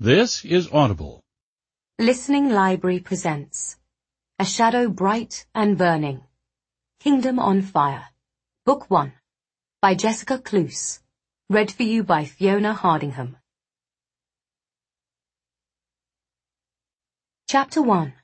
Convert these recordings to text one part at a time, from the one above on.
This is Audible. Listening Library presents A Shadow Bright and Burning, Kingdom on Fire, Book 1, by Jessica Cluse, read for you by Fiona Hardingham. Chapter 1.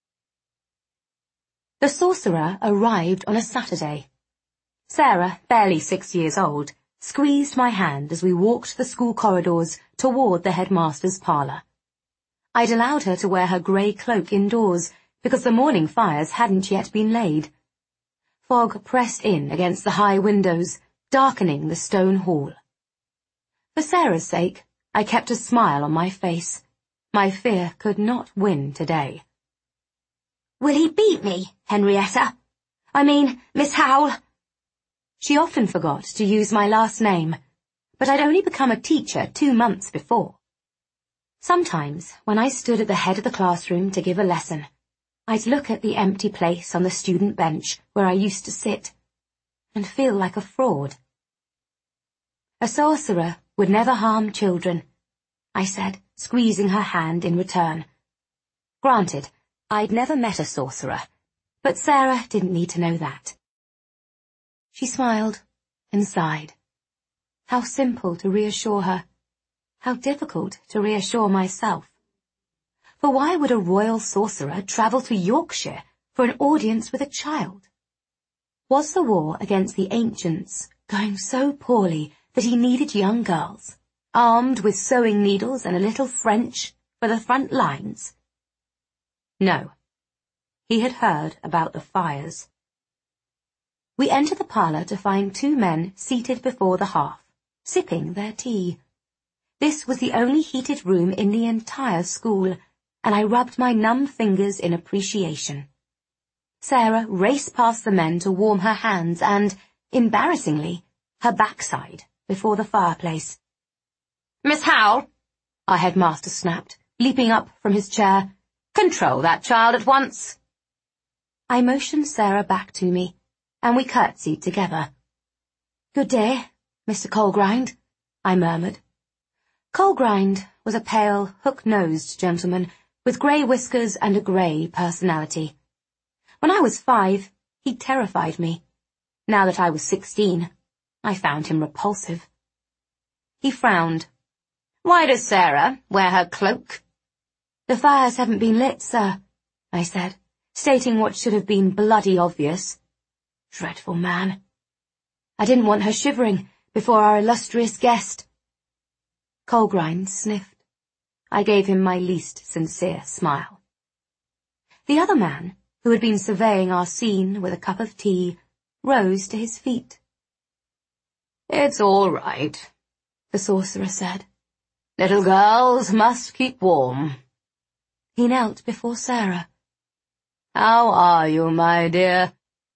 The sorcerer arrived on a Saturday. Sarah, barely 6 years old, squeezed my hand as we walked the school corridors toward the headmaster's parlour. I'd allowed her to wear her grey cloak indoors because the morning fires hadn't yet been laid. Fog pressed in against the high windows, darkening the stone hall. For Sarah's sake, I kept a smile on my face. My fear could not win today. "Will he beat me, Henrietta? Miss Howell?" She often forgot to use my last name, but I'd only become a teacher 2 months before. Sometimes, when I stood at the head of the classroom to give a lesson, I'd look at the empty place on the student bench where I used to sit, and feel like a fraud. "A sorcerer would never harm children," I said, squeezing her hand in return. Granted, I'd never met a sorcerer, but Sarah didn't need to know that. She smiled and sighed. How simple to reassure her. How difficult to reassure myself. For why would a royal sorcerer travel to Yorkshire for an audience with a child? Was the war against the ancients going so poorly that he needed young girls, armed with sewing needles and a little French, for the front lines? No. He had heard about the fires. We entered the parlour to find 2 men seated before the hearth, sipping their tea. This was the only heated room in the entire school, and I rubbed my numb fingers in appreciation. Sarah raced past the men to warm her hands and, embarrassingly, her backside before the fireplace. "Miss Howell," our headmaster snapped, leaping up from his chair. "Control that child at once." I motioned Sarah back to me, and we curtsied together. "Good day, Mr. Colgrind," I murmured. Colgrind was a pale, hook-nosed gentleman with grey whiskers and a grey personality. When I was 5, he terrified me. Now that I was 16, I found him repulsive. He frowned. "Why does Sarah wear her cloak?" "The fires haven't been lit, sir," I said, stating what should have been bloody obvious. Dreadful man. I didn't want her shivering before our illustrious guest. Colgrind sniffed. I gave him my least sincere smile. The other man, who had been surveying our scene with a cup of tea, rose to his feet. "It's all right," the sorcerer said. "Little girls must keep warm." He knelt before Sarah. "How are you, my dear?"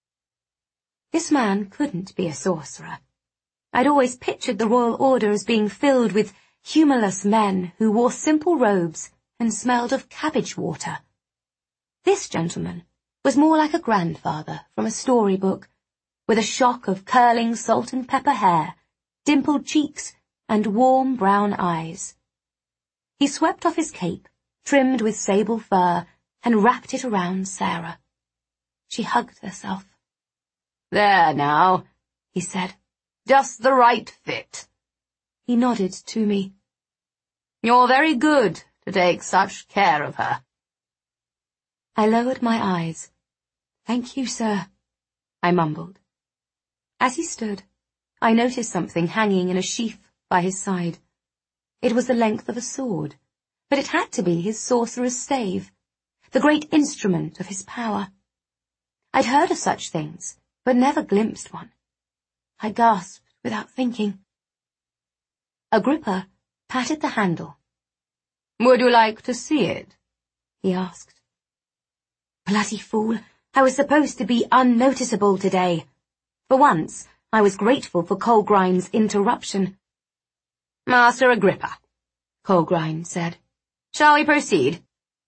This man couldn't be a sorcerer. I'd always pictured the royal order as being filled with humorless men who wore simple robes and smelled of cabbage water. This gentleman was more like a grandfather from a storybook, with a shock of curling salt and pepper hair, dimpled cheeks, and warm brown eyes. He swept off his cape, trimmed with sable fur, and wrapped it around Sarah. She hugged herself. "There now," he said. "Just the right fit." He nodded to me. "You're very good to take such care of her." I lowered my eyes. "Thank you, sir," I mumbled. As he stood, I noticed something hanging in a sheath by his side. It was the length of a sword, but it had to be his sorcerer's stave, the great instrument of his power. I'd heard of such things, but never glimpsed one. I gasped without thinking. Agrippa patted the handle. "Would you like to see it?" he asked. Bloody fool, I was supposed to be unnoticeable today. For once, I was grateful for Colgrind's interruption. "Master Agrippa," Colgrind said. "Shall we proceed?"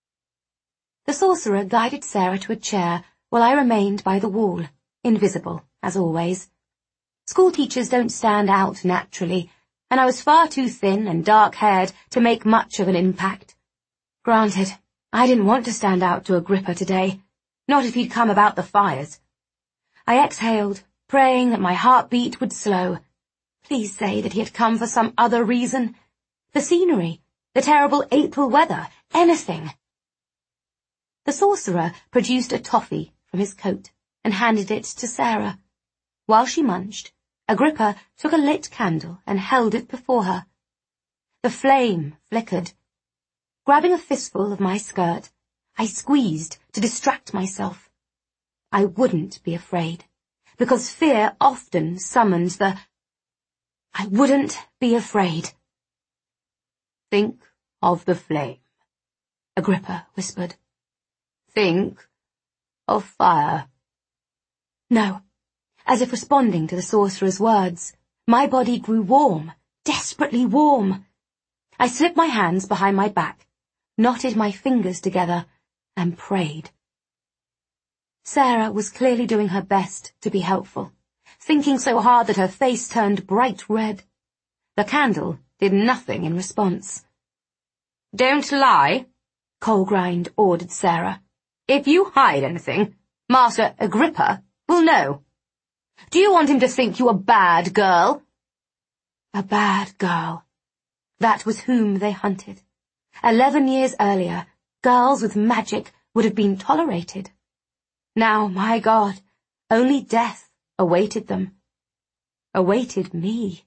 The sorcerer guided Sarah to a chair while I remained by the wall, invisible, as always. School teachers don't stand out naturally, and I was far too thin and dark-haired to make much of an impact. Granted, I didn't want to stand out to Agrippa today, not if he'd come about the fires. I exhaled, praying that my heartbeat would slow. Please say that he had come for some other reason. The scenery, the terrible April weather, anything. The sorcerer produced a toffee from his coat and handed it to Sarah. While she munched, Agrippa took a lit candle and held it before her. The flame flickered. Grabbing a fistful of my skirt, I squeezed to distract myself. I wouldn't be afraid, because fear often summons the... I wouldn't be afraid. Think of the flame, Agrippa whispered. Think of fire. No, as if responding to the sorcerer's words, my body grew warm, desperately warm. I slipped my hands behind my back, knotted my fingers together, and prayed. Sarah was clearly doing her best to be helpful, thinking so hard that her face turned bright red. The candle did nothing in response. Don't lie, Colgrind ordered Sarah. If you hide anything, Master Agrippa will know. Do you want him to think you a bad girl? A bad girl. That was whom they hunted. 11 years earlier, girls with magic would have been tolerated. Now, my God, only death awaited them. Awaited me.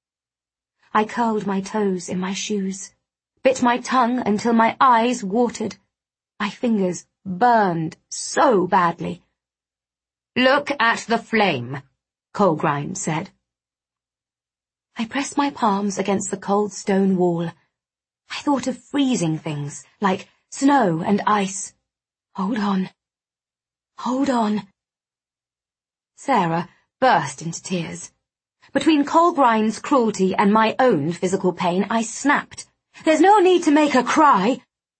I curled my toes in my shoes, bit my tongue until my eyes watered. My fingers burned so badly. Look at the flame, Colgrind said. I pressed my palms against the cold stone wall. I thought of freezing things, like snow and ice. Hold on. Hold on. Sarah burst into tears. Between Colgrind's cruelty and my own physical pain, I snapped. There's no need to make her cry.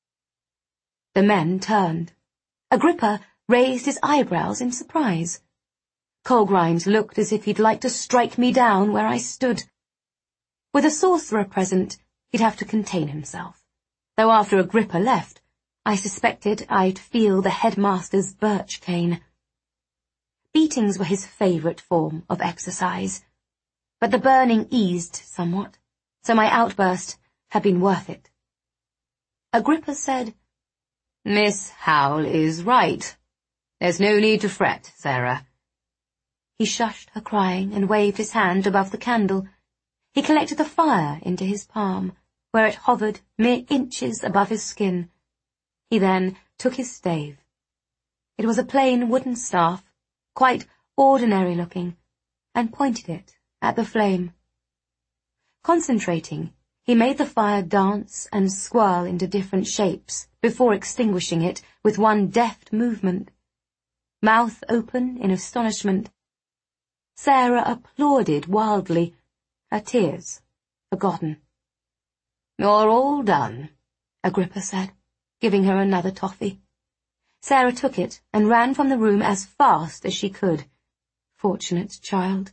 The men turned. Agrippa raised his eyebrows in surprise. Colgrind looked as if he'd like to strike me down where I stood. With a sorcerer present, he'd have to contain himself, though after Agrippa left, I suspected I'd feel the headmaster's birch cane. Beatings were his favourite form of exercise, but the burning eased somewhat, so my outburst had been worth it. Agrippa said, Miss Howell is right. There's no need to fret, Sarah. He shushed her crying and waved his hand above the candle. He collected the fire into his palm, where it hovered mere inches above his skin. He then took his stave. It was a plain wooden staff, quite ordinary-looking, and pointed it at the flame. Concentrating, he made the fire dance and swirl into different shapes before extinguishing it with one deft movement. Mouth open in astonishment, Sarah applauded wildly, her tears forgotten. You're all done, Agrippa said, giving her another toffee. Sarah took it and ran from the room as fast as she could. Fortunate child.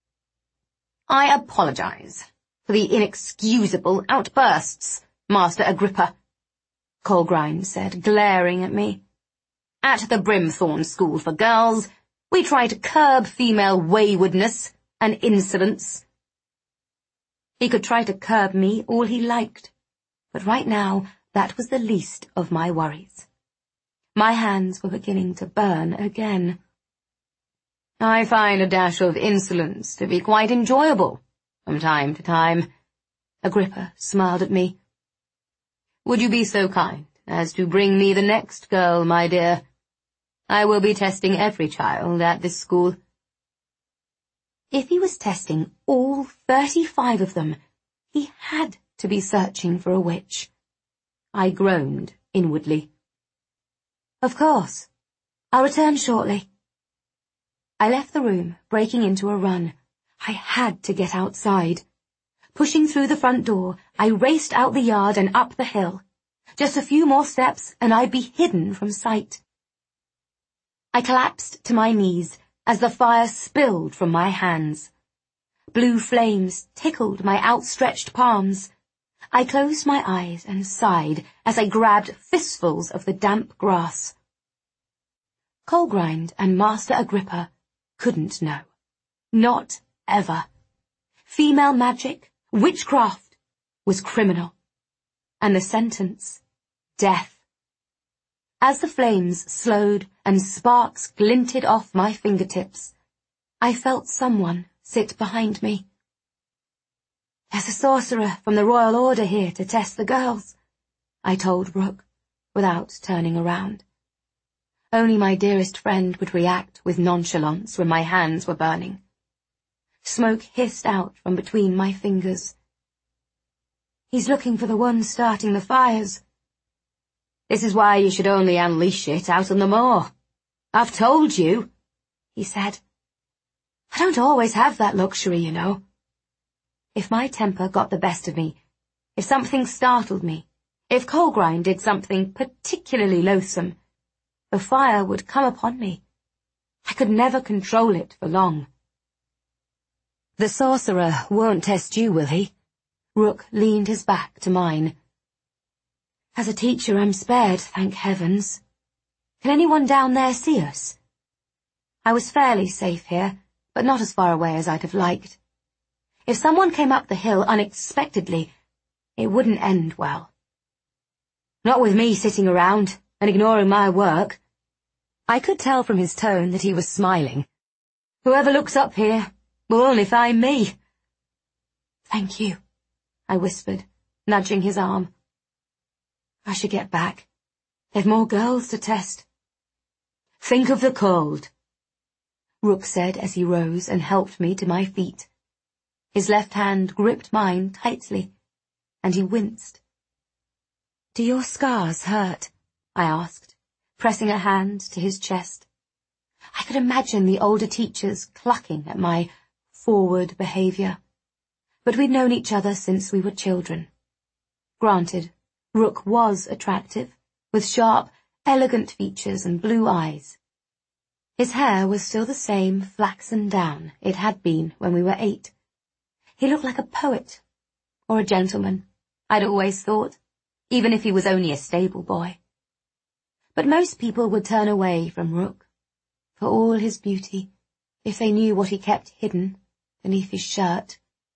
I apologize for the inexcusable outbursts, Master Agrippa, Colgrind said, glaring at me. At the Brimthorn School for Girls, we try to curb female waywardness and insolence. He could try to curb me all he liked, but right now that was the least of my worries. My hands were beginning to burn again. I find a dash of insolence to be quite enjoyable from time to time. Agrippa smiled at me. Would you be so kind as to bring me the next girl, my dear? I will be testing every child at this school. If he was testing all 35 of them, he had to be searching for a witch. I groaned inwardly. Of course. I'll return shortly. I left the room, breaking into a run. I had to get outside. Pushing through the front door, I raced out the yard and up the hill. Just a few more steps and I'd be hidden from sight. I collapsed to my knees as the fire spilled from my hands. Blue flames tickled my outstretched palms. I closed my eyes and sighed as I grabbed fistfuls of the damp grass. Colgrind and Master Agrippa couldn't know. Not ever. Female magic, witchcraft, was criminal. And the sentence, death. As the flames slowed and sparks glinted off my fingertips, I felt someone sit behind me. "There's a sorcerer from the Royal Order here to test the girls," I told Rook, without turning around. Only my dearest friend would react with nonchalance when my hands were burning. Smoke hissed out from between my fingers. "He's looking for the one starting the fires." "This is why you should only unleash it out on the moor. I've told you," he said. "I don't always have that luxury, you know." If my temper got the best of me, if something startled me, if Colgrind did something particularly loathsome, the fire would come upon me. I could never control it for long. "The sorcerer won't test you, will he?" Rook leaned his back to mine. "As a teacher, I'm spared, thank heavens. Can anyone down there see us?" I was fairly safe here, but not as far away as I'd have liked. If someone came up the hill unexpectedly, it wouldn't end well. "Not with me sitting around and ignoring my work." I could tell from his tone that he was smiling. "Whoever looks up here will only find me." "Thank you," I whispered, nudging his arm. "I should get back. They've more girls to test." "Think of the cold," Rook said as he rose and helped me to my feet. His left hand gripped mine tightly, and he winced. "Do your scars hurt?" I asked, pressing a hand to his chest. I could imagine the older teachers clucking at my forward behaviour. But we'd known each other since we were children. Granted, Rook was attractive, with sharp, elegant features and blue eyes. His hair was still the same flaxen down it had been when we were 8. He looked like a poet, or a gentleman, I'd always thought, even if he was only a stable boy. But most people would turn away from Rook, for all his beauty, if they knew what he kept hidden beneath his shirt.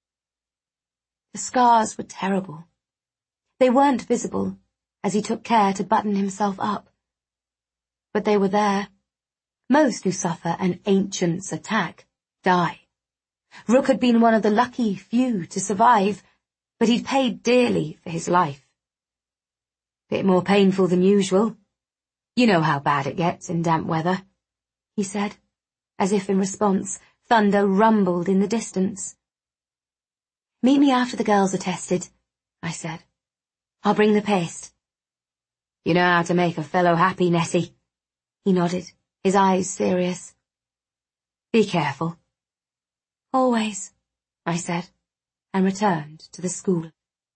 The scars were terrible. They weren't visible, as he took care to button himself up. But they were there. Most who suffer an ancient's attack die. Rook had been one of the lucky few to survive, but he'd paid dearly for his life. "Bit more painful than usual. You know how bad it gets in damp weather," he said, as if in response, thunder rumbled in the distance. "Meet me after the girls are tested," I said. "I'll bring the paste." "You know how to make a fellow happy, Nessie." He nodded, his eyes serious. "Be careful." "Always," I said, and returned to the school.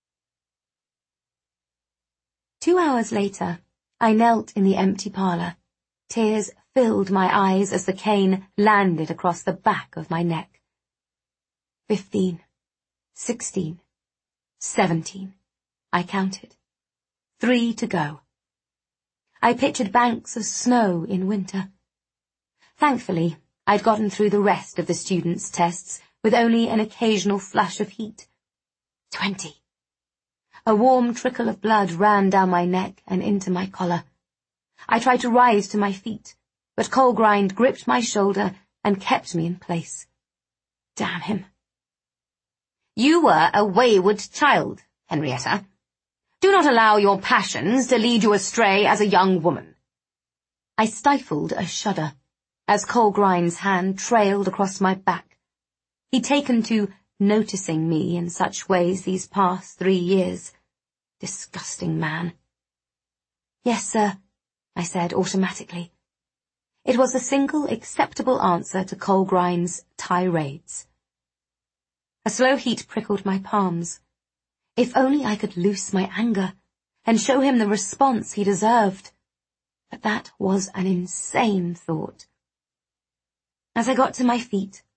2 hours later, I knelt in the empty parlour. Tears filled my eyes as the cane landed across the back of my neck. 15, 16, 17, I counted. 3 to go. I pictured banks of snow in winter. Thankfully, I'd gotten through the rest of the students' tests with only an occasional flush of heat. 20. A warm trickle of blood ran down my neck and into my collar. I tried to rise to my feet, but Colgrind gripped my shoulder and kept me in place. Damn him. "You were a wayward child, Henrietta. Do not allow your passions to lead you astray as a young woman." I stifled a shudder as Colgrind's hand trailed across my back. He'd taken to noticing me in such ways these past 3 years. Disgusting man. "Yes, sir," I said automatically. It was the single acceptable answer to Colgrind's tirades. A slow heat prickled my palms. If only I could loose my anger and show him the response he deserved. But that was an insane thought. As I got to my feet,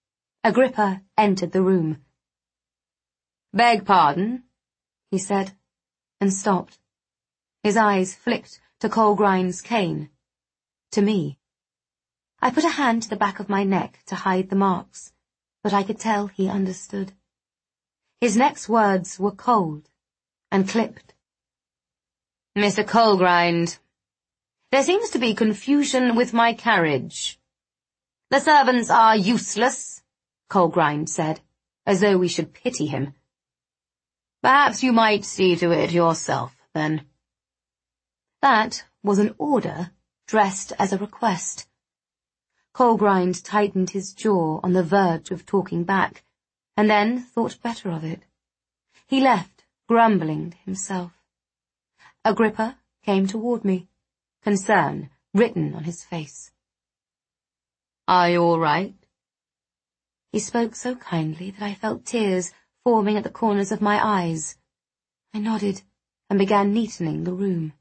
Agrippa entered the room. "Beg pardon," he said, and stopped. His eyes flicked to Colgrind's cane, to me. I put a hand to the back of my neck to hide the marks, but I could tell he understood. His next words were cold and clipped. "Mr. Colgrind, there seems to be confusion with my carriage. The servants are useless," Colgrind said, as though we should pity him. "Perhaps you might see to it yourself, then." That was an order dressed as a request. Colgrind tightened his jaw on the verge of talking back, and then thought better of it. He left, grumbling to himself. Agrippa came toward me, concern written on his face. "Are you all right?" He spoke so kindly that I felt tears forming at the corners of my eyes. I nodded and began neatening the room.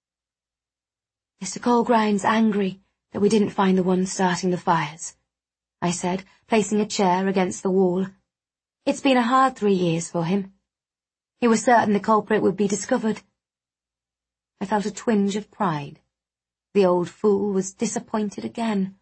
"Mr. Colgrind's angry that we didn't find the one starting the fires," I said, placing a chair against the wall. "It's been a hard 3 years for him. He was certain the culprit would be discovered." I felt a twinge of pride. The old fool was disappointed again.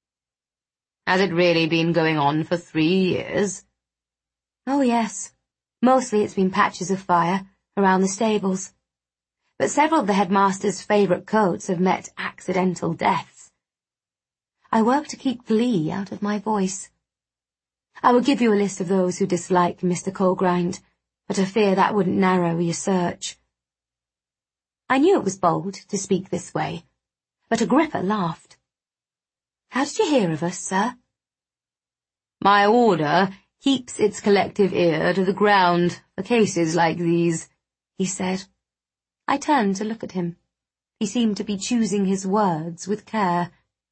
"Has it really been going on for 3 years?" "Oh, yes. Mostly it's been patches of fire around the stables. But several of the headmaster's favourite coats have met accidental deaths." I worked to keep glee out of my voice. "I will give you a list of those who dislike Mr. Colgrind, but I fear that wouldn't narrow your search." I knew it was bold to speak this way, but Agrippa laughed. "How did you hear of us, sir?" "My order keeps its collective ear to the ground for cases like these," he said. I turned to look at him. He seemed to be choosing his words with care.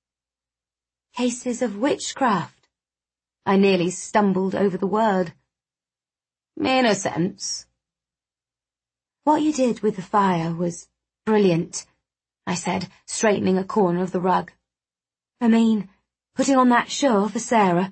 "Cases of witchcraft." I nearly stumbled over the word. "In a sense." "What you did with the fire was brilliant," I said, straightening a corner of the rug. "I mean, putting on that show for Sarah."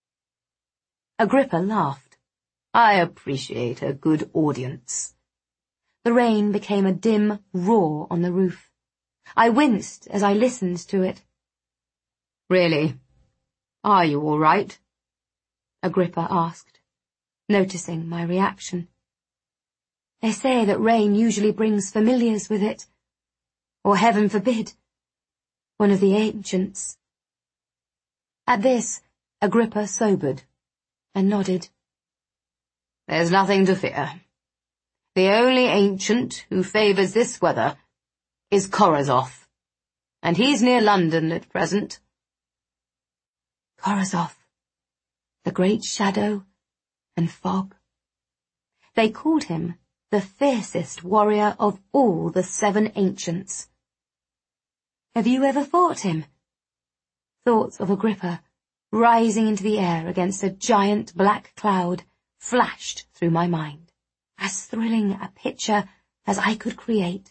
Agrippa laughed. "I appreciate a good audience." The rain became a dim roar on the roof. I winced as I listened to it. "Really? Are you all right?" Agrippa asked, noticing my reaction. "They say that rain usually brings familiars with it. Or heaven forbid, one of the ancients." At this, Agrippa sobered and nodded. "There's nothing to fear. The only ancient who favours this weather is Korozoth, and he's near London at present." Korozoth, the great shadow and fog. They called him the fiercest warrior of all the 7 ancients. "Have you ever fought him?" Thoughts of Agrippa, rising into the air against a giant black cloud, flashed through my mind. As thrilling a picture as I could create.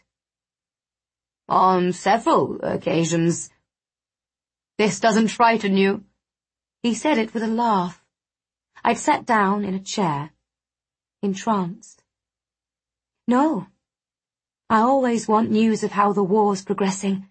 "On several occasions. This doesn't frighten you?" He said it with a laugh. I'd sat down in a chair, entranced. "No. I always want news of how the war's progressing."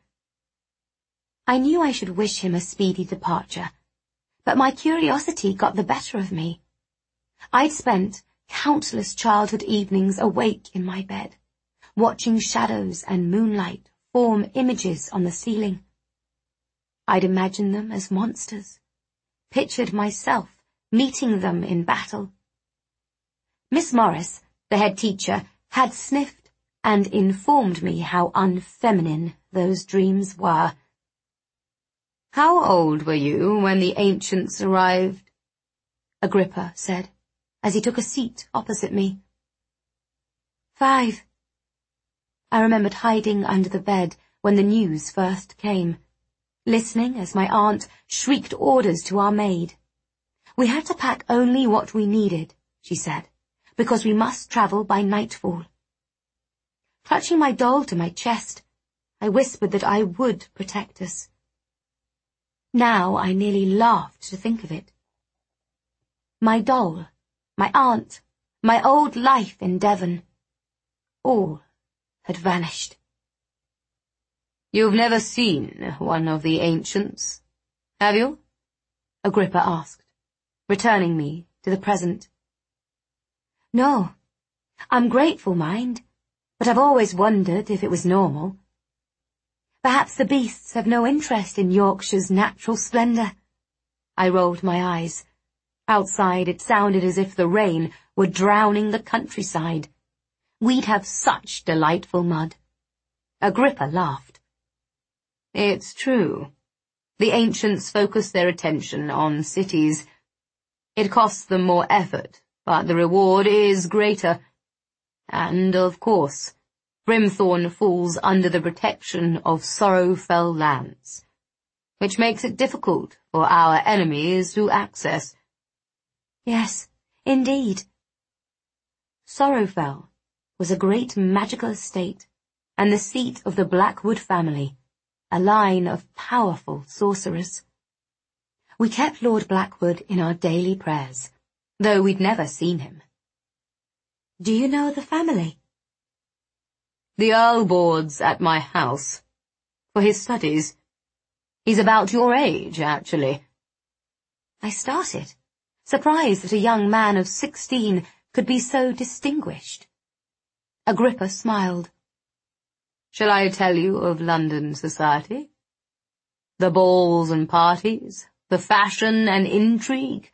I knew I should wish him a speedy departure, but my curiosity got the better of me. I'd spent countless childhood evenings awake in my bed, watching shadows and moonlight form images on the ceiling. I'd imagined them as monsters, pictured myself meeting them in battle. Miss Morris, the head teacher, had sniffed and informed me how unfeminine those dreams were. "How old were you when the ancients arrived?" Agrippa said, as he took a seat opposite me. 5. I remembered hiding under the bed when the news first came, listening as my aunt shrieked orders to our maid. We had to pack only what we needed, she said, because we must travel by nightfall. Clutching my doll to my chest, I whispered that I would protect us. Now I nearly laughed to think of it. my doll, my aunt, my old life in Devon. All had vanished. "You've never seen one of the ancients, have you?" Agrippa asked, returning me to the present. No, I'm grateful, mind, but I've always wondered if it was normal. Perhaps the beasts have no interest in Yorkshire's natural splendour. I rolled my eyes. Outside it sounded as if the rain were drowning the countryside. We'd have such delightful mud. Agrippa laughed. "It's true. The ancients focused their attention on cities. It costs them more effort, but the reward is greater. And, of course, Brimthorn falls under the protection of Sorrowfell lands, which makes it difficult for our enemies to access." Yes, indeed. Sorrowfell was a great magical estate and the seat of the Blackwood family, a line of powerful sorcerers. We kept Lord Blackwood in our daily prayers, though we'd never seen him. Do you know the family? "The Earl boards at my house, for his studies. He's about your age, actually." I started, surprised that a young man of 16 could be so distinguished. Agrippa smiled. "Shall I tell you of London society? The balls and parties, the fashion and intrigue?"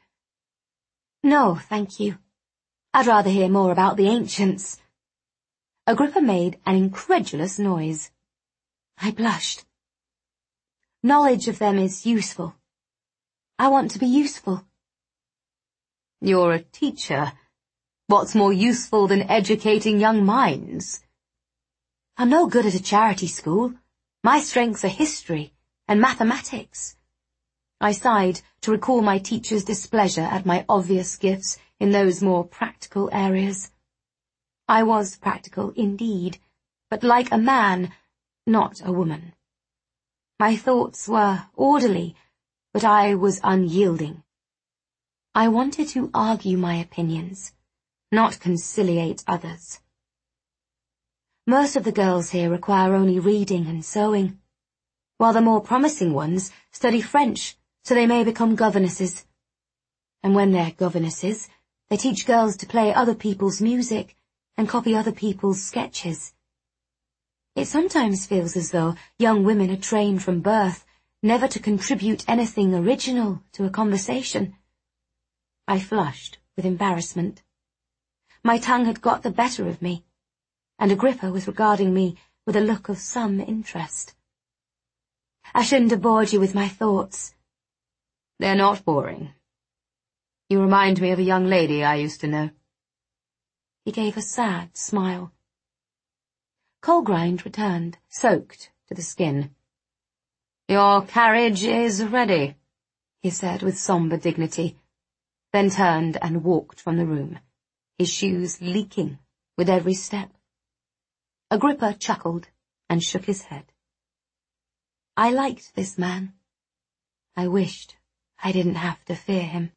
No, thank you. I'd rather hear more about the ancients. Agrippa made an incredulous noise. I blushed. Knowledge of them is useful. I want to be useful. "You're a teacher. What's more useful than educating young minds?" I'm no good at a charity school. My strengths are history and mathematics. I sighed to recall my teacher's displeasure at my obvious gifts in those more practical areas. I was practical indeed, but like a man, not a woman. My thoughts were orderly, but I was unyielding. I wanted to argue my opinions, not conciliate others. Most of the girls here require only reading and sewing, while the more promising ones study French so they may become governesses. And when they're governesses, they teach girls to play other people's music and copy other people's sketches. It sometimes feels as though young women are trained from birth never to contribute anything original to a conversation. I flushed with embarrassment. My tongue had got the better of me, and Agrippa was regarding me with a look of some interest. I shouldn't have bored you with my thoughts. "They're not boring. You remind me of a young lady I used to know." He gave a sad smile. Colgrind returned, soaked to the skin. "Your carriage is ready," he said with sombre dignity, then turned and walked from the room, his shoes leaking with every step. Agrippa chuckled and shook his head. I liked this man. I wished I didn't have to fear him.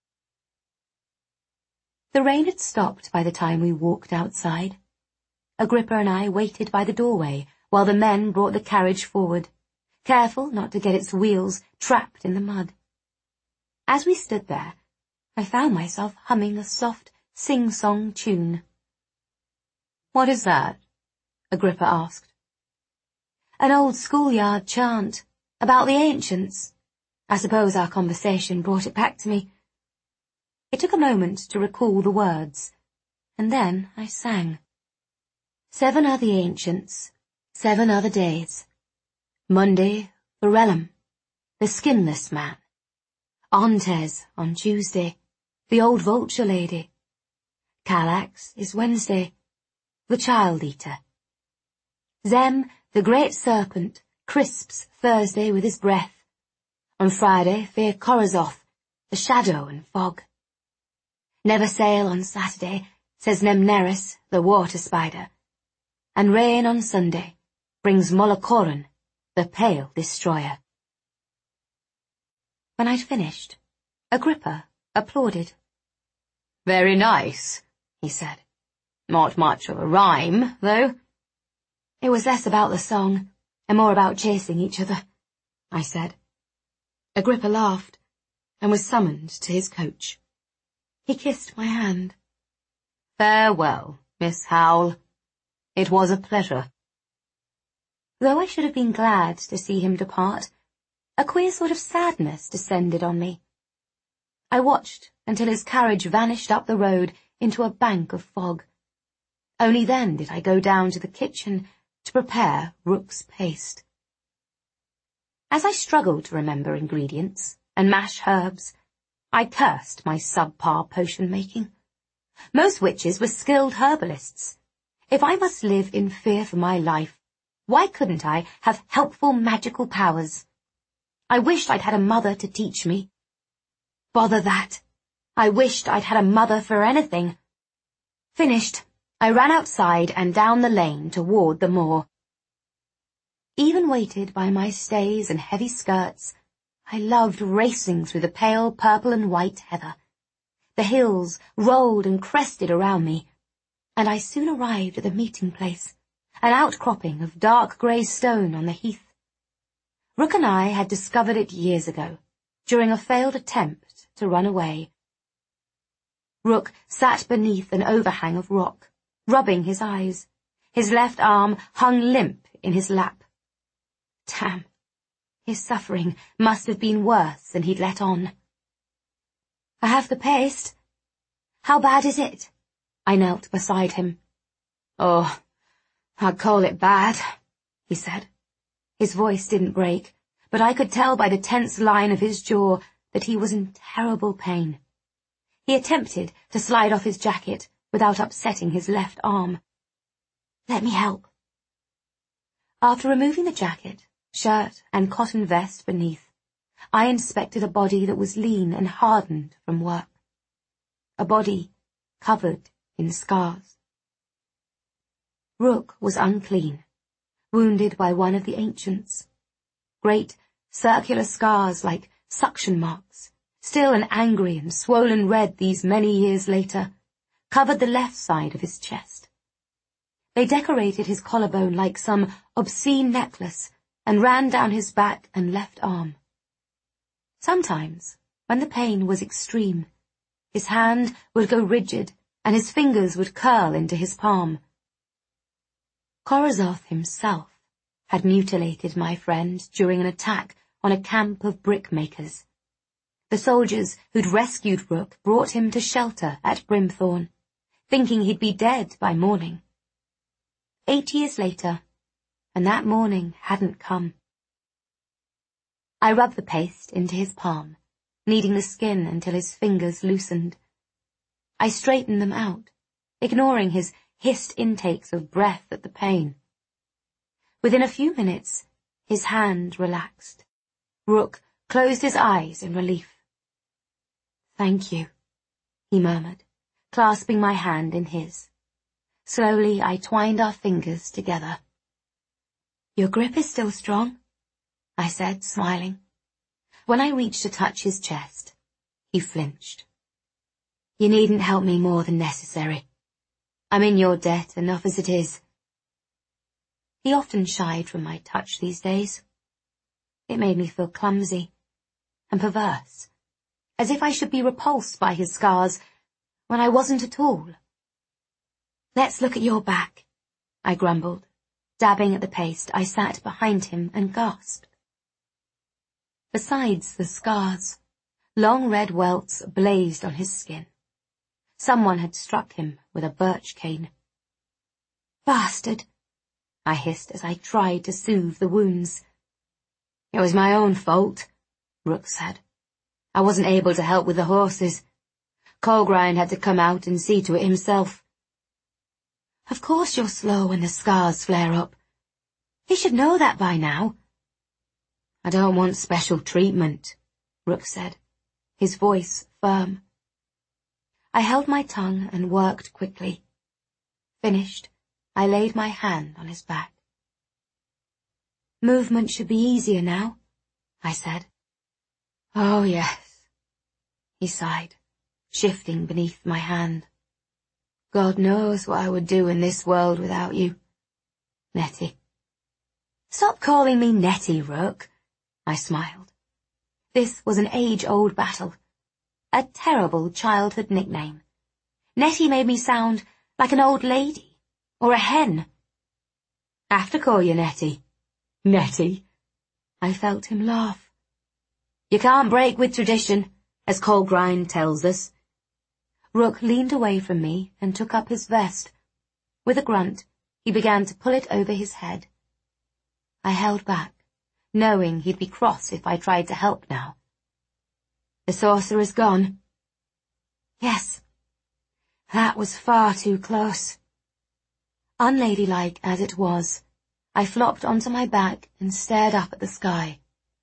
The rain had stopped by the time we walked outside. Agrippa and I waited by the doorway while the men brought the carriage forward, careful not to get its wheels trapped in the mud. As we stood there, I found myself humming a soft, sing-song tune. "What is that?" Agrippa asked. An old schoolyard chant, about the ancients. I suppose our conversation brought it back to me. It took a moment to recall the words, and then I sang. 7 are the ancients, 7 are the days. Monday, Varellum, the skinless man. Ontes on Tuesday, the old vulture lady. Calax is Wednesday, the child-eater. Zem, the great serpent, crisps Thursday with his breath. On Friday, fear Korozoth, the shadow and fog. Never sail on Saturday, says Nemneris, the water spider. And rain on Sunday brings Molokoron, the pale destroyer. When I'd finished, Agrippa applauded. Very nice, he said. Not much of a rhyme, though. It was less about the song, and more about chasing each other, I said. Agrippa laughed, and was summoned to his coach. He kissed my hand. Farewell, Miss Howell. It was a pleasure. Though I should have been glad to see him depart, a queer sort of sadness descended on me. I watched until his carriage vanished up the road into a bank of fog. Only then did I go down to the kitchen to prepare Rook's paste. As I struggled to remember ingredients and mash herbs, I cursed my subpar potion-making. Most witches were skilled herbalists. If I must live in fear for my life, why couldn't I have helpful magical powers? I wished I'd had a mother to teach me. Bother that. I wished I'd had a mother for anything. Finished, I ran outside and down the lane toward the moor. Even weighted by my stays and heavy skirts, I loved racing through the pale purple and white heather. The hills rolled and crested around me, and I soon arrived at the meeting place, an outcropping of dark grey stone on the heath. Rook and I had discovered it years ago, during a failed attempt to run away. Rook sat beneath an overhang of rock, rubbing his eyes. His left arm hung limp in his lap. Damn, his suffering must have been worse than he'd let on. I have the paste. How bad is it? I knelt beside him. Oh, I'd call it bad, he said. His voice didn't break, but I could tell by the tense line of his jaw that he was in terrible pain. He attempted to slide off his jacket without upsetting his left arm. Let me help. After removing the jacket, shirt, and cotton vest beneath, I inspected a body that was lean and hardened from work. A body covered in scars. Rook was unclean, wounded by one of the ancients. Great, circular scars like suction marks, still and angry and swollen red these many years later, covered the left side of his chest. They decorated his collarbone like some obscene necklace and ran down his back and left arm. Sometimes, when the pain was extreme, his hand would go rigid and his fingers would curl into his palm. Korozoth himself had mutilated my friend during an attack on a camp of brickmakers. The soldiers who'd rescued Rook brought him to shelter at Brimthorn, thinking he'd be dead by morning. 8 years later, and that morning hadn't come. I rubbed the paste into his palm, kneading the skin until his fingers loosened. I straightened them out, ignoring his hissed intakes of breath at the pain. Within a few minutes, his hand relaxed. Rook closed his eyes in relief. Thank you, he murmured, clasping my hand in his. Slowly I twined our fingers together. Your grip is still strong, I said, smiling. When I reached to touch his chest, he flinched. You needn't help me more than necessary. I'm in your debt enough as it is. He often shied from my touch these days. It made me feel clumsy and perverse, as if I should be repulsed by his scars when I wasn't at all. Let's look at your back, I grumbled. Dabbing at the paste, I sat behind him and gasped. Besides the scars, long red welts blazed on his skin. Someone had struck him with a birch cane. Bastard, I hissed as I tried to soothe the wounds. It was my own fault, Rook said. I wasn't able to help with the horses. Colgrind had to come out and see to it himself. Of course you're slow when the scars flare up. He should know that by now. I don't want special treatment, Rook said, his voice firm. I held my tongue and worked quickly. Finished, I laid my hand on his back. Movement should be easier now, I said. Oh, yes, he sighed, shifting beneath my hand. God knows what I would do in this world without you. Nettie. Stop calling me Nettie, Rook, I smiled. This was an age-old battle. A terrible childhood nickname. Nettie made me sound like an old lady or a hen. I have to call you Nettie. Nettie. I felt him laugh. You can't break with tradition, as Colgrine tells us. Rook leaned away from me and took up his vest. With a grunt, he began to pull it over his head. I held back, knowing he'd be cross if I tried to help now. The sorcerer's gone? Yes. That was far too close. Unladylike as it was, I flopped onto my back and stared up at the sky.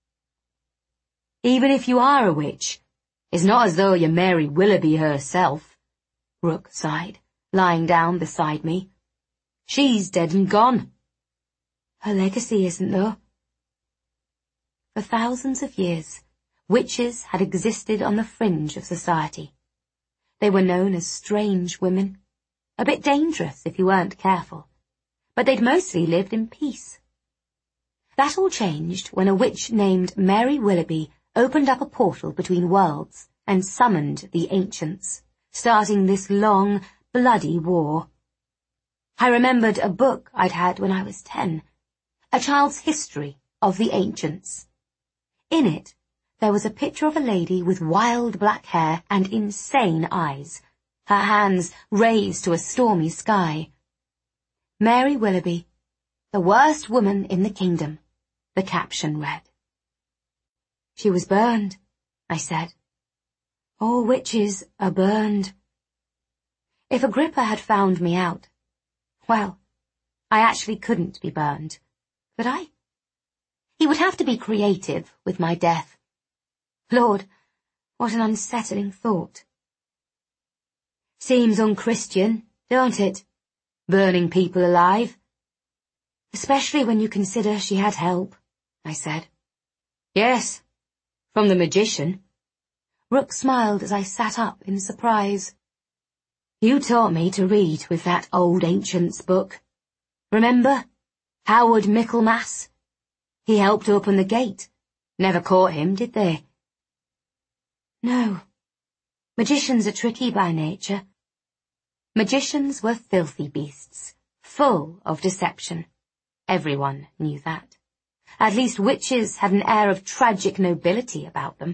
Even if you are a witch, it's not as though you're Mary Willoughby herself, Rook sighed, lying down beside me. She's dead and gone. Her legacy isn't, though. For thousands of years, witches had existed on the fringe of society. They were known as strange women, a bit dangerous if you weren't careful, but they'd mostly lived in peace. That all changed when a witch named Mary Willoughby opened up a portal between worlds and summoned the ancients, starting this long, bloody war. I remembered a book I'd had when I was 10, a child's history of the ancients. In it, there was a picture of a lady with wild black hair and insane eyes, her hands raised to a stormy sky. Mary Willoughby, the worst woman in the kingdom, the caption read. She was burned, I said. All witches are burned. If Agrippa had found me out, well, I actually couldn't be burned, could I? He would have to be creative with my death. Lord, what an unsettling thought. Seems unchristian, don't it? Burning people alive. Especially when you consider she had help, I said. Yes, from the magician. Rook smiled as I sat up in surprise. You taught me to read with that old ancient's book. Remember? Howard Michaelmas? He helped open the gate. Never caught him, did they? No. Magicians are tricky by nature. Magicians were filthy beasts, full of deception. Everyone knew that. At least witches had an air of tragic nobility about them.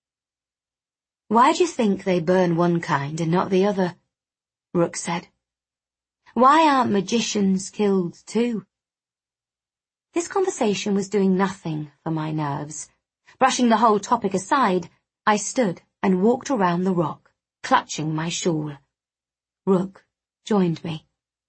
Why do you think they burn one kind and not the other? Rook said. Why aren't magicians killed too? This conversation was doing nothing for my nerves. Brushing the whole topic aside, I stood and walked around the rock, clutching my shawl. Rook joined me.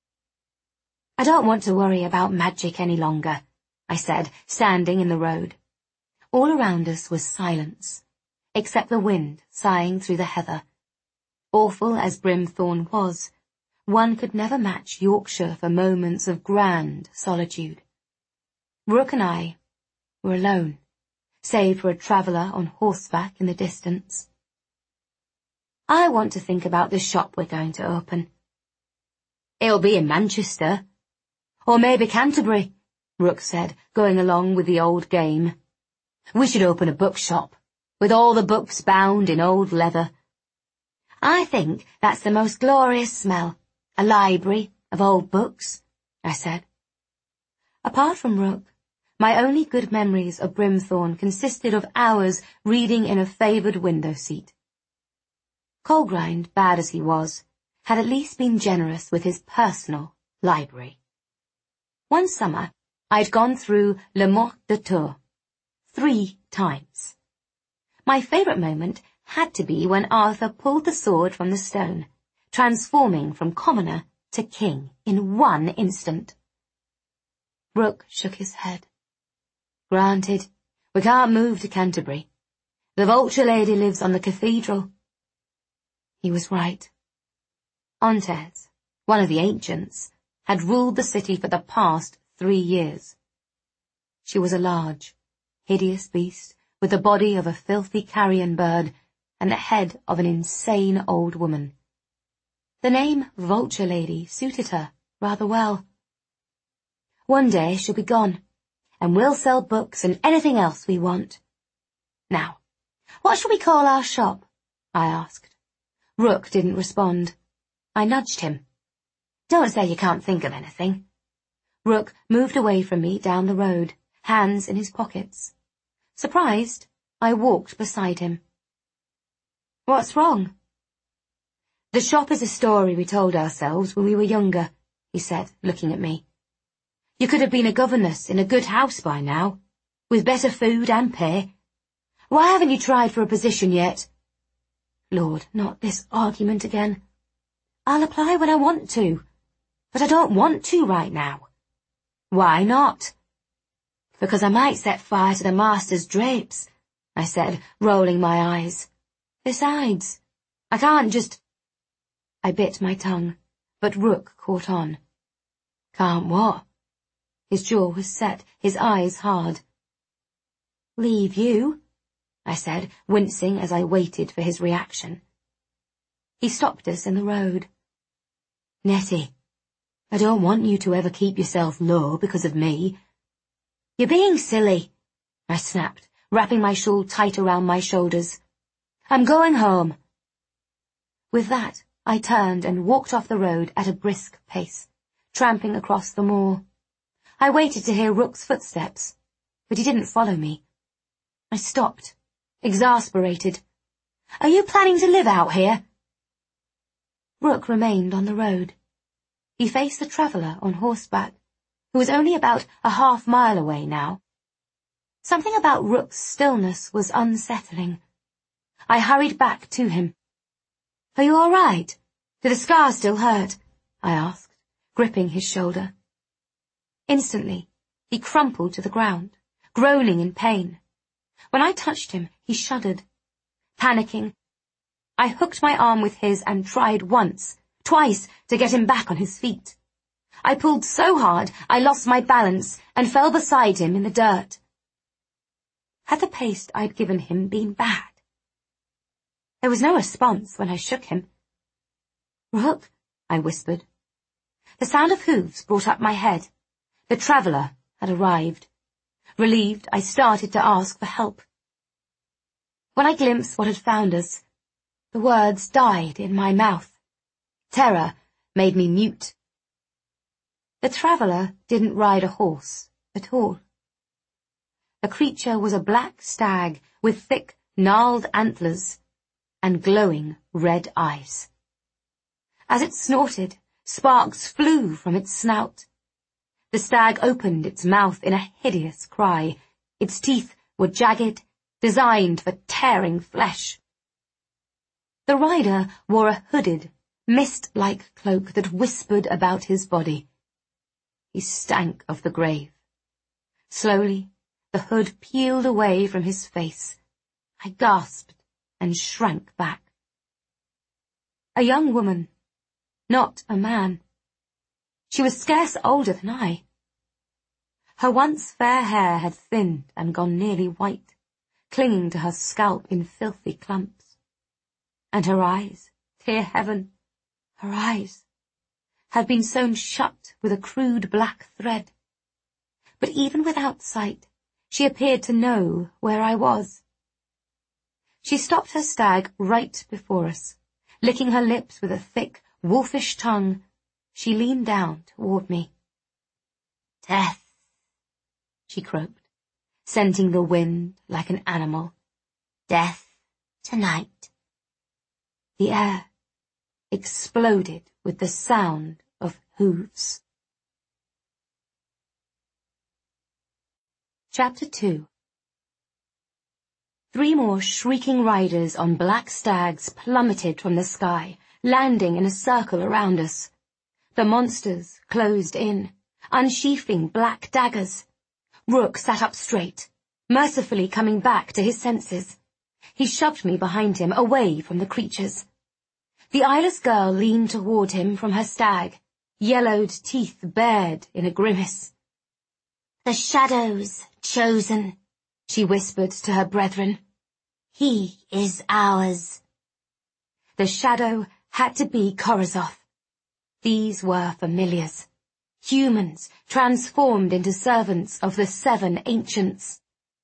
I don't want to worry about magic any longer, I said, standing in the road. All around us was silence, except the wind sighing through the heather. Awful as Brimthorn was, one could never match Yorkshire for moments of grand solitude. Rook and I were alone, save for a traveller on horseback in the distance. I want to think about the shop we're going to open. It'll be in Manchester. Or maybe Canterbury, Rook said, going along with the old game. We should open a bookshop, with all the books bound in old leather. I think that's the most glorious smell, a library of old books, I said. Apart from Rook, my only good memories of Brimthorn consisted of hours reading in a favoured window seat. Colgrine, bad as he was, had at least been generous with his personal library. One summer, I'd gone through Le Morte de Tours 3 times. My favourite moment had to be when Arthur pulled the sword from the stone, transforming from commoner to king in one instant. Rook shook his head. Granted, we can't move to Canterbury. The vulture lady lives on the cathedral. He was right. Ontes, one of the ancients, had ruled the city for the past 3 years. She was a large, hideous beast with the body of a filthy carrion bird and the head of an insane old woman. The name Vulture Lady suited her rather well. One day she'll be gone, and we'll sell books and anything else we want. Now, what shall we call our shop? I asked. Rook didn't respond. I nudged him. Don't say you can't think of anything. Rook moved away from me down the road, hands in his pockets. Surprised, I walked beside him. What's wrong? The shop is a story we told ourselves when we were younger, he said, looking at me. You could have been a governess in a good house by now, with better food and pay. Why haven't you tried for a position yet? Lord, not this argument again. I'll apply when I want to, but I don't want to right now. Why not? Because I might set fire to the master's drapes, I said, rolling my eyes. Besides, I can't just... I bit my tongue, but Rook caught on. Can't what? His jaw was set, his eyes hard. Leave you? I said, wincing as I waited for his reaction. He stopped us in the road. Nettie, I don't want you to ever keep yourself low because of me. You're being silly, I snapped, wrapping my shawl tight around my shoulders. I'm going home. With that, I turned and walked off the road at a brisk pace, tramping across the moor. I waited to hear Rook's footsteps, but he didn't follow me. I stopped, exasperated. Are you planning to live out here? Rook remained on the road. He faced the traveller on horseback, who was only about a half-mile away now. Something about Rook's stillness was unsettling. I hurried back to him. Are you all right? Do the scars still hurt? I asked, gripping his shoulder. Instantly, he crumpled to the ground, groaning in pain. When I touched him, he shuddered. Panicking, I hooked my arm with his and tried once, twice, to get him back on his feet. I pulled so hard I lost my balance and fell beside him in the dirt. Had the paste I'd given him been bad? There was no response when I shook him. Rook, I whispered. The sound of hooves brought up my head. The traveller had arrived. Relieved, I started to ask for help. When I glimpsed what had found us, the words died in my mouth. Terror made me mute. The traveller didn't ride a horse at all. The creature was a black stag with thick, gnarled antlers and glowing red eyes. As it snorted, sparks flew from its snout. The stag opened its mouth in a hideous cry. Its teeth were jagged, designed for tearing flesh. The rider wore a hooded, mist-like cloak that whispered about his body. He stank of the grave. Slowly, the hood peeled away from his face. I gasped and shrank back. A young woman, not a man. She was scarce older than I. Her once fair hair had thinned and gone nearly white, clinging to her scalp in filthy clumps. And her eyes, dear heaven, her eyes, had been sewn shut with a crude black thread. But even without sight, she appeared to know where I was. She stopped her stag right before us. Licking her lips with a thick, wolfish tongue, she leaned down toward me. Death, she croaked, scenting the wind like an animal. Death tonight. The air exploded with the sound of hooves. Chapter 2. 3 more shrieking riders on black stags plummeted from the sky, landing in a circle around us. The monsters closed in, unsheathing black daggers. Rook sat up straight, mercifully coming back to his senses. He shoved me behind him, away from the creatures. The eyeless girl leaned toward him from her stag, yellowed teeth bared in a grimace. The shadows, chosen, she whispered to her brethren. He is ours. The shadow had to be Korozoth. These were familiars. Humans transformed into servants of the 7 ancients.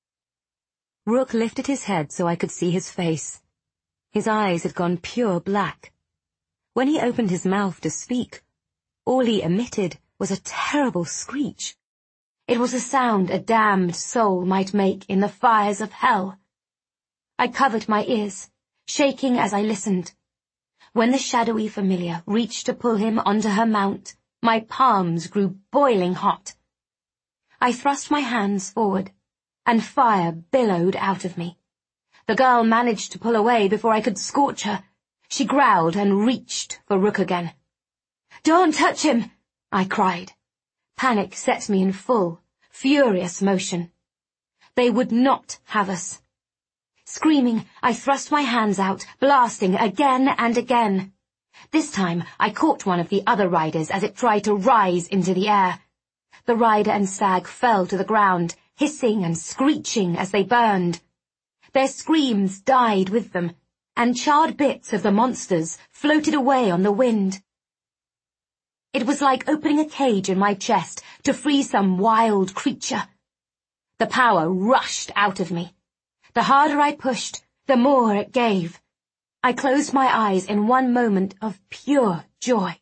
Rook lifted his head so I could see his face. His eyes had gone pure black. When he opened his mouth to speak, all he emitted was a terrible screech. It was a sound a damned soul might make in the fires of hell. I covered my ears, shaking as I listened. When the shadowy familiar reached to pull him onto her mount, my palms grew boiling hot. I thrust my hands forward, and fire billowed out of me. The girl managed to pull away before I could scorch her. She growled and reached for Rook again. "Don't touch him!" I cried. Panic set me in full, furious motion. They would not have us. Screaming, I thrust my hands out, blasting again and again. This time, I caught one of the other riders as it tried to rise into the air. The rider and stag fell to the ground, hissing and screeching as they burned. Their screams died with them, and charred bits of the monsters floated away on the wind. It was like opening a cage in my chest to free some wild creature. The power rushed out of me. The harder I pushed, the more it gave. I closed my eyes in one moment of pure joy.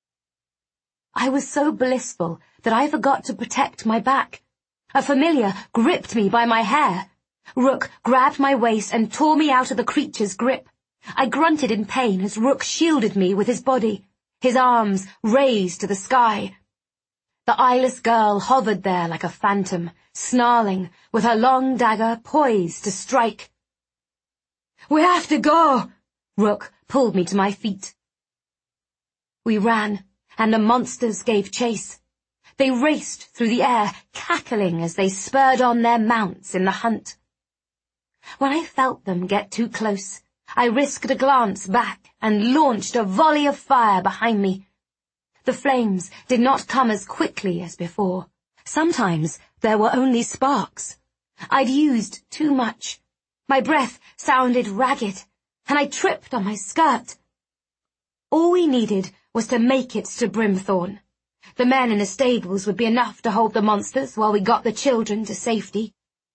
I was so blissful that I forgot to protect my back. A familiar gripped me by my hair. Rook grabbed my waist and tore me out of the creature's grip. I grunted in pain as Rook shielded me with his body, his arms raised to the sky. The eyeless girl hovered there like a phantom, snarling, with her long dagger poised to strike. "We have to go!" Rook pulled me to my feet. We ran, and the monsters gave chase. They raced through the air, cackling as they spurred on their mounts in the hunt. When I felt them get too close, I risked a glance back and launched a volley of fire behind me. The flames did not come as quickly as before. Sometimes there were only sparks. I'd used too much. My breath sounded ragged, and I tripped on my skirt. All we needed was to make it to Brimthorn. The men in the stables would be enough to hold the monsters while we got the children to safety.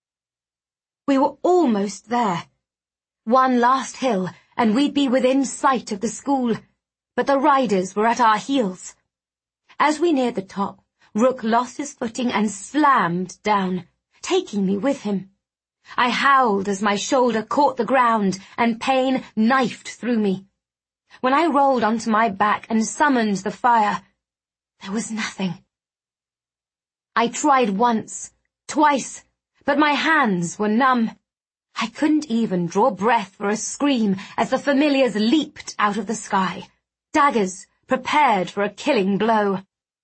We were almost there. One last hill, and we'd be within sight of the school, but the riders were at our heels. As we neared the top, Rook lost his footing and slammed down, taking me with him. I howled as my shoulder caught the ground and pain knifed through me. When I rolled onto my back and summoned the fire, there was nothing. I tried once, twice, but my hands were numb. I couldn't even draw breath for a scream as the familiars leaped out of the sky, daggers prepared for a killing blow.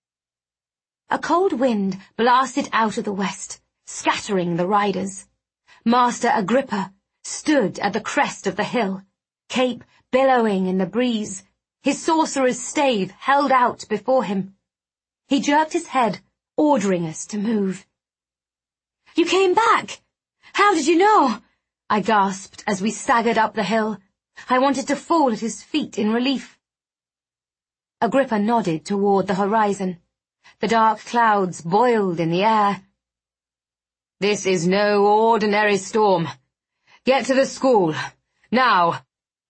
A cold wind blasted out of the west, scattering the riders. Master Agrippa stood at the crest of the hill, cape billowing in the breeze, his sorcerer's stave held out before him. He jerked his head, ordering us to move. "You came back! How did you know?" I gasped as we staggered up the hill. I wanted to fall at his feet in relief. Agrippa nodded toward the horizon. The dark clouds boiled in the air. "This is no ordinary storm. Get to the school. Now!"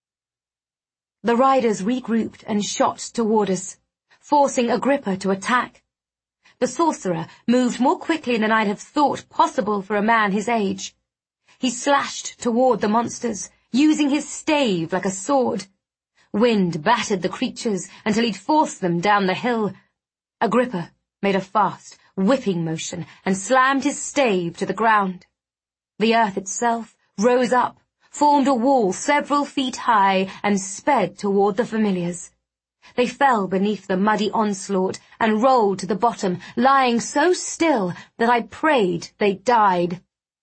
The riders regrouped and shot toward us, forcing Agrippa to attack. The sorcerer moved more quickly than I'd have thought possible for a man his age. He slashed toward the monsters, using his stave like a sword. Wind battered the creatures until he'd forced them down the hill. Agrippa made a fast, whipping motion and slammed his stave to the ground. The earth itself rose up, formed a wall several feet high, and sped toward the familiars. They fell beneath the muddy onslaught and rolled to the bottom, lying so still that I prayed they died.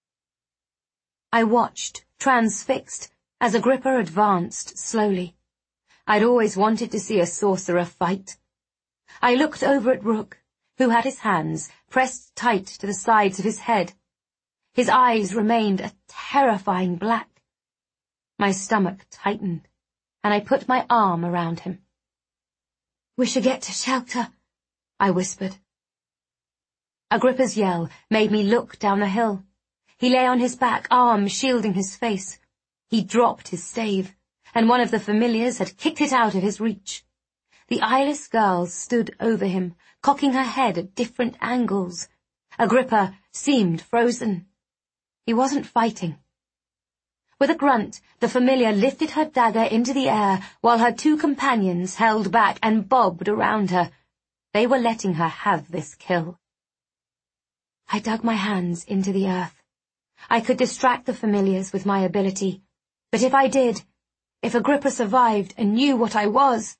I watched, transfixed, as Agrippa advanced slowly. I'd always wanted to see a sorcerer fight. I looked over at Rook, who had his hands pressed tight to the sides of his head. His eyes remained a terrifying black. My stomach tightened, and I put my arm around him. "We should get to shelter," I whispered. Agrippa's yell made me look down the hill. He lay on his back, arms shielding his face. He dropped his stave, and one of the familiars had kicked it out of his reach. The eyeless girl stood over him, cocking her head at different angles. Agrippa seemed frozen. He wasn't fighting. With a grunt, the familiar lifted her dagger into the air while her two companions held back and bobbed around her. They were letting her have this kill. I dug my hands into the earth. I could distract the familiars with my ability, but if I did, if Agrippa survived and knew what I was...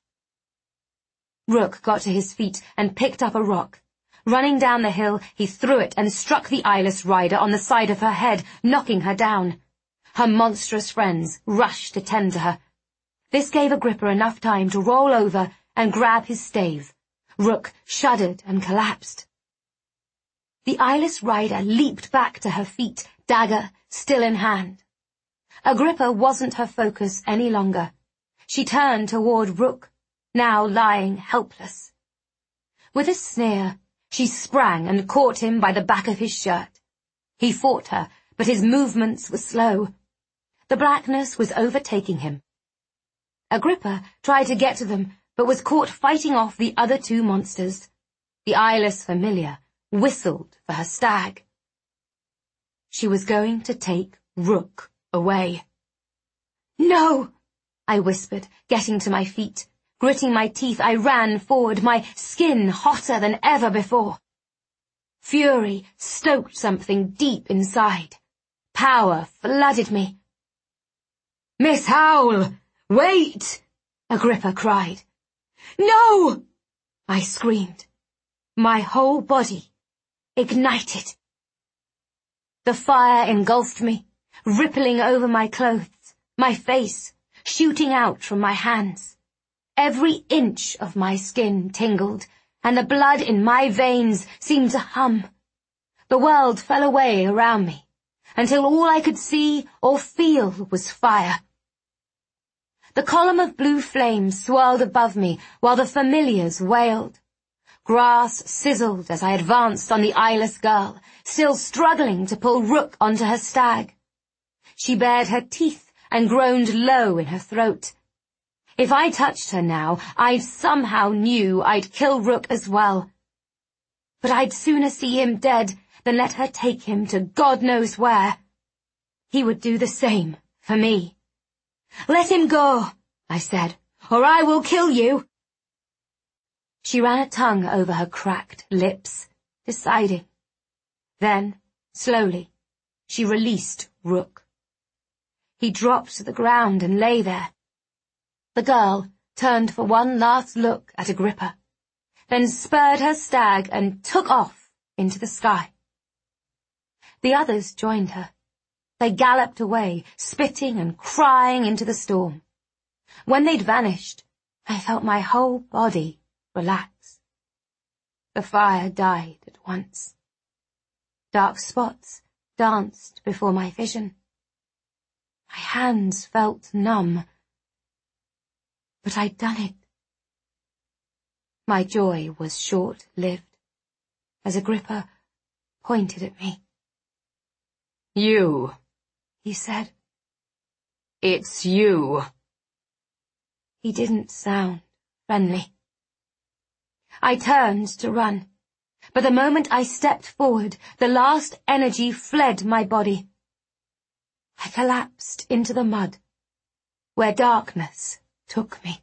Rook got to his feet and picked up a rock. Running down the hill, he threw it and struck the eyeless rider on the side of her head, knocking her down. Her monstrous friends rushed to tend to her. This gave Agrippa enough time to roll over and grab his stave. Rook shuddered and collapsed. The eyeless rider leaped back to her feet, dagger still in hand. Agrippa wasn't her focus any longer. She turned toward Rook, now lying helpless. With a sneer, she sprang and caught him by the back of his shirt. He fought her, but his movements were slow. The blackness was overtaking him. Agrippa tried to get to them, but was caught fighting off the other two monsters. The eyeless familiar whistled for her stag. She was going to take Rook away. "No!" I whispered, getting to my feet. Gritting my teeth, I ran forward, my skin hotter than ever before. Fury stoked something deep inside. Power flooded me. "Miss Howell, wait!" Agrippa cried. "No!" I screamed. My whole body ignited. The fire engulfed me, rippling over my clothes, my face, shooting out from my hands. Every inch of my skin tingled, and the blood in my veins seemed to hum. The world fell away around me, until all I could see or feel was fire. The column of blue flame swirled above me while the familiars wailed. Grass sizzled as I advanced on the eyeless girl, still struggling to pull Rook onto her stag. She bared her teeth and groaned low in her throat. If I touched her now, I somehow knew I'd kill Rook as well. But I'd sooner see him dead than let her take him to God knows where. He would do the same for me. "Let him go," I said, "or I will kill you." She ran a tongue over her cracked lips, deciding. Then, slowly, she released Rook. He dropped to the ground and lay there. The girl turned for one last look at Agrippa, then spurred her stag and took off into the sky. The others joined her. They galloped away, spitting and crying into the storm. When they'd vanished, I felt my whole body relax. The fire died at once. Dark spots danced before my vision. My hands felt numb. But I'd done it. My joy was short-lived, as Agrippa pointed at me. "You," he said. "It's you." He didn't sound friendly. I turned to run, but the moment I stepped forward, the last energy fled my body. I collapsed into the mud, where darkness took me.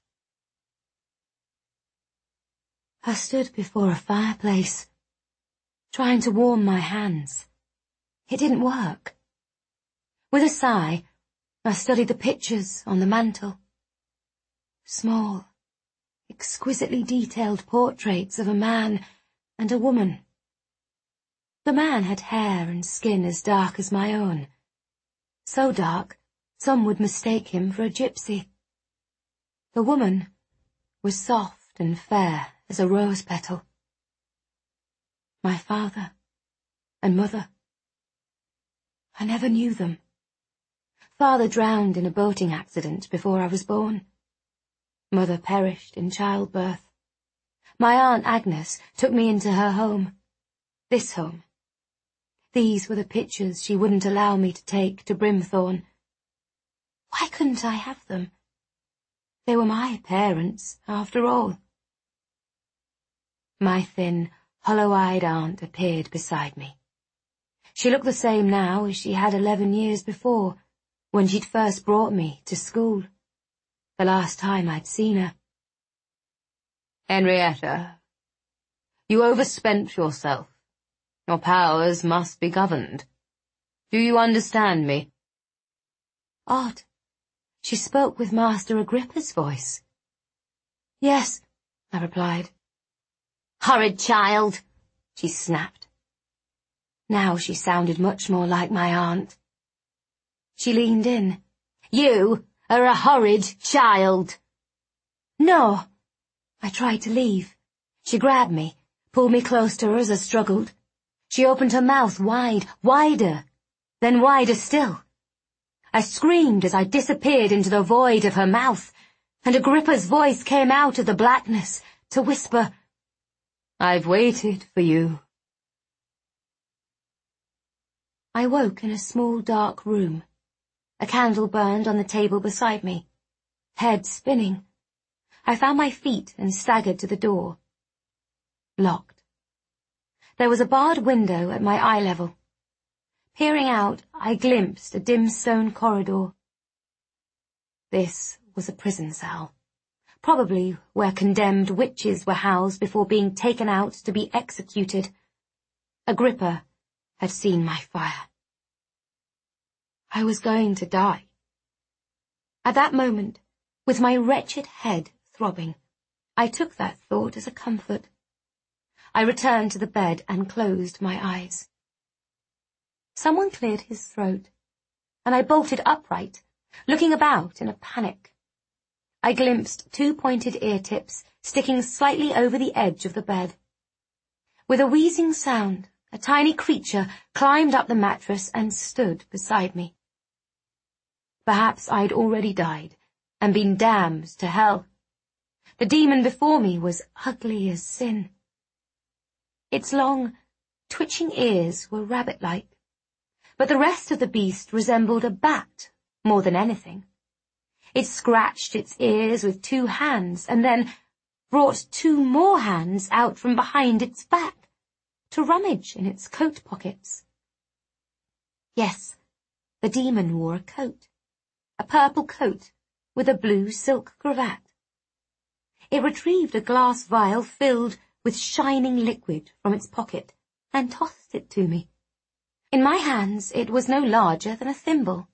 I stood before a fireplace, trying to warm my hands. It didn't work. With a sigh, I studied the pictures on the mantel. Small, exquisitely detailed portraits of a man and a woman. The man had hair and skin as dark as my own. So dark, some would mistake him for a gypsy. The woman was soft and fair as a rose petal. My father and mother. I never knew them. Father drowned in a boating accident before I was born. Mother perished in childbirth. My Aunt Agnes took me into her home. This home. These were the pictures she wouldn't allow me to take to Brimthorn. Why couldn't I have them? They were my parents, after all. My thin, hollow-eyed aunt appeared beside me. She looked the same now as she had 11 years before, when she'd first brought me to school, the last time I'd seen her. Henrietta, you overspent yourself. Your powers must be governed. Do you understand me? Odd. She spoke with Master Agrippa's voice. Yes, I replied. Horrid child, she snapped. Now she sounded much more like my aunt. She leaned in. You are a horrid child. No. I tried to leave. She grabbed me, pulled me close to her as I struggled. She opened her mouth wide, wider, then wider still. I screamed as I disappeared into the void of her mouth, and Agrippa's voice came out of the blackness to whisper, I've waited for you. I woke in a small dark room. A candle burned on the table beside me. Head spinning. I found my feet and staggered to the door. Locked. There was a barred window at my eye level. Peering out, I glimpsed a dim stone corridor. This was a prison cell, probably where condemned witches were housed before being taken out to be executed. Agrippa had seen my fire. I was going to die. At that moment, with my wretched head throbbing, I took that thought as a comfort. I returned to the bed and closed my eyes. Someone cleared his throat, and I bolted upright, looking about in a panic. I glimpsed 2 pointed ear tips sticking slightly over the edge of the bed. With a wheezing sound, a tiny creature climbed up the mattress and stood beside me. Perhaps I'd already died and been damned to hell. The demon before me was ugly as sin. Its long, twitching ears were rabbit-like, but the rest of the beast resembled a bat more than anything. It scratched its ears with 2 hands and then brought 2 more hands out from behind its back to rummage in its coat pockets. Yes, the demon wore a coat, a purple coat with a blue silk cravat. It retrieved a glass vial filled with shining liquid from its pocket and tossed it to me. In my hands it was no larger than a thimble.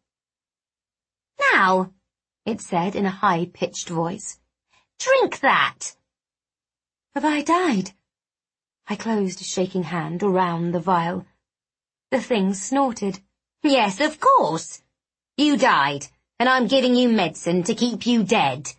Now, it said in a high-pitched voice, drink that. Have I died? I closed a shaking hand around the vial. The thing snorted. Yes, of course. You died, and I'm giving you medicine to keep you dead.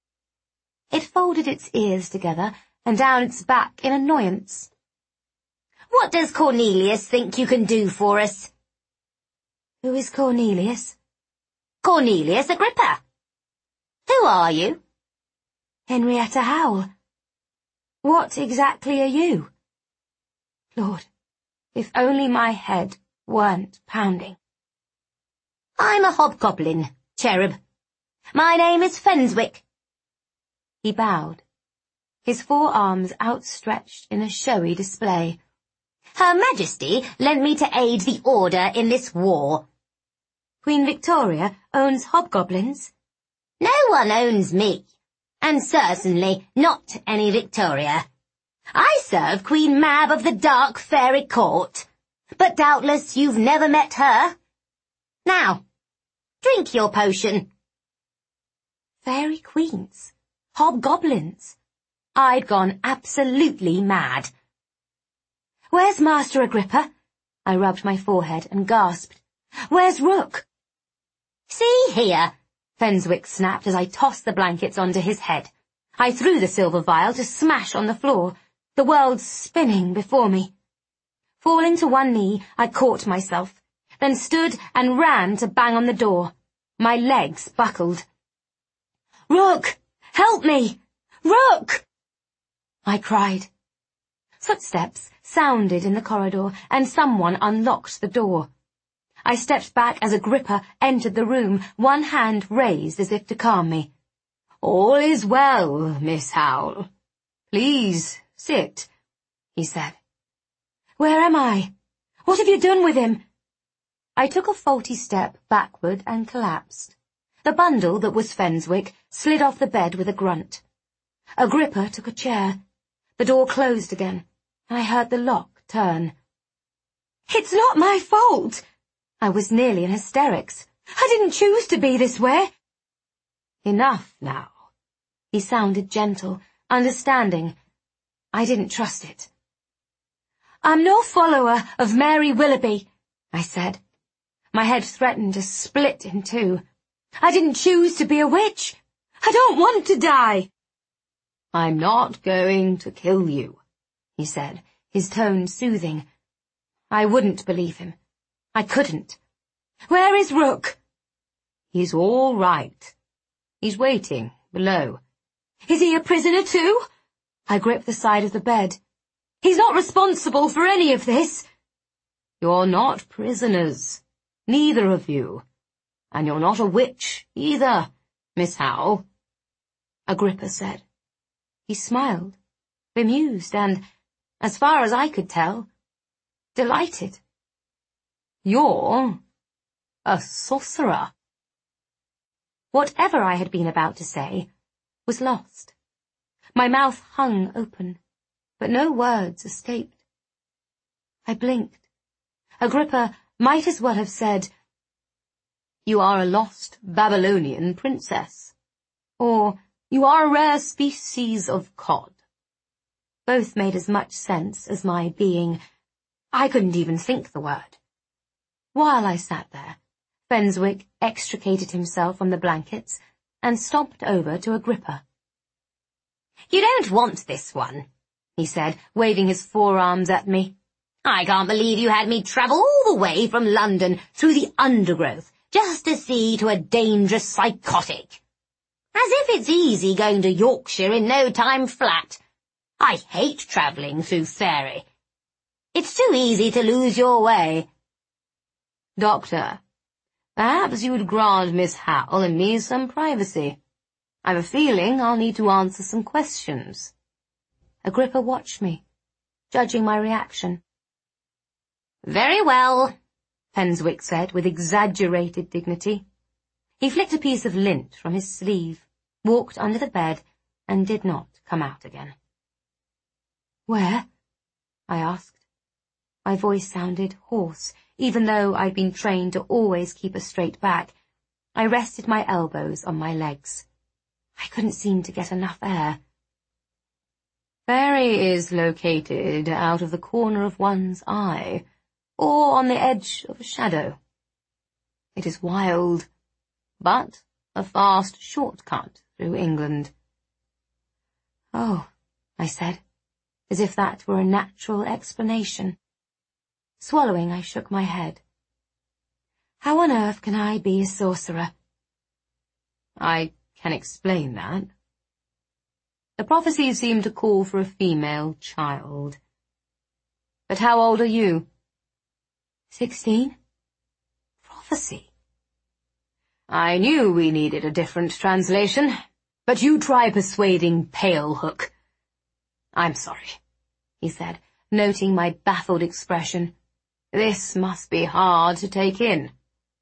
It folded its ears together and down its back in annoyance. What does Cornelius think you can do for us? Who is Cornelius? Cornelius Agrippa. Who are you? Henrietta Howell. What exactly are you? Lord, if only my head weren't pounding. I'm a hobgoblin, cherub. My name is Fenswick. He bowed, his 4 arms outstretched in a showy display. Her Majesty lent me to aid the Order in this war. Queen Victoria owns hobgoblins? No one owns me, and certainly not any Victoria. I serve Queen Mab of the Dark Fairy Court, but doubtless you've never met her. Now, drink your potion. Fairy queens? Hobgoblins? I'd gone absolutely mad. Where's Master Agrippa? I rubbed my forehead and gasped. Where's Rook? See here, Fenswick snapped as I tossed the blankets onto his head. I threw the silver vial to smash on the floor, the world spinning before me. Falling to one knee, I caught myself, then stood and ran to bang on the door. My legs buckled. "Rook! Help me! Rook!" I cried. Footsteps sounded in the corridor, and someone unlocked the door. I stepped back as Agrippa entered the room, one hand raised as if to calm me. "All is well, Miss Howell. Please sit," he said. "Where am I? What have you done with him?" I took a faulty step backward and collapsed. The bundle that was Fenswick slid off the bed with a grunt. Agrippa took a chair. The door closed again, and I heard the lock turn. "It's not my fault!" I was nearly in hysterics. "I didn't choose to be this way." "Enough now." He sounded gentle, understanding. I didn't trust it. "I'm no follower of Mary Willoughby," I said. My head threatened to split in two. "I didn't choose to be a witch. I don't want to die." "I'm not going to kill you," he said, his tone soothing. I wouldn't believe him. I couldn't. "Where is Rook?" "He's all right. He's waiting below." "Is he a prisoner too?" I gripped the side of the bed. "He's not responsible for any of this." "You're not prisoners, neither of you. And you're not a witch either, Miss Howell," Agrippa said. He smiled, bemused and, as far as I could tell, delighted. "You're a sorcerer." Whatever I had been about to say was lost. My mouth hung open, but no words escaped. I blinked. Agrippa might as well have said, "You are a lost Babylonian princess," or "You are a rare species of cod." Both made as much sense as my being. I couldn't even think the word. While I sat there, Fenswick extricated himself from the blankets and stomped over to Agrippa. "You don't want this one," he said, waving his forearms at me. "I can't believe you had me travel all the way from London through the undergrowth just to see to a dangerous psychotic. As if it's easy going to Yorkshire in no time flat. I hate travelling through Faerie. It's too easy to lose your way." "Doctor, perhaps you would grant Miss Howell and me some privacy. I've a feeling I'll need to answer some questions." Agrippa watched me, judging my reaction. "Very well," Fenswick said with exaggerated dignity. He flicked a piece of lint from his sleeve, walked under the bed, and did not come out again. "Where?" I asked. My voice sounded hoarse, even though I'd been trained to always keep a straight back. I rested my elbows on my legs. I couldn't seem to get enough air. "Faerie is located out of the corner of one's eye, or on the edge of a shadow. It is wild, but a fast shortcut through England." "Oh," I said, as if that were a natural explanation. Swallowing, I shook my head. "How on earth can I be a sorcerer?" "I can explain that. The prophecy seemed to call for a female child. But how old are you?" 16. Prophecy. "I knew we needed a different translation, but you try persuading Palehook." "I'm sorry," he said, noting my baffled expression. "This must be hard to take in."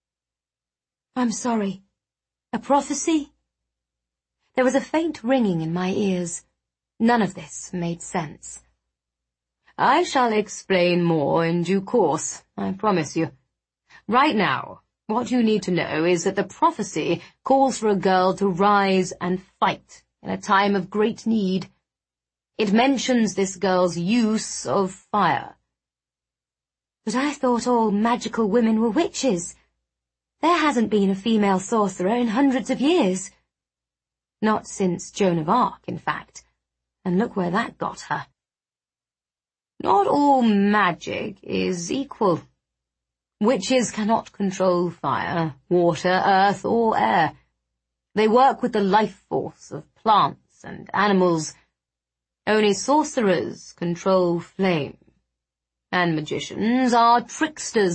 "I'm sorry. A prophecy?" There was a faint ringing in my ears. None of this made sense. "I shall explain more in due course, I promise you. Right now, what you need to know is that the prophecy calls for a girl to rise and fight in a time of great need. It mentions this girl's use of fire." "But I thought all magical women were witches. There hasn't been a female sorcerer in hundreds of years." "Not since Joan of Arc, in fact. And look where that got her." "Not all magic is equal. Witches cannot control fire, water, earth, or air. They work with the life force of plants and animals. Only sorcerers control flame, and magicians are tricksters.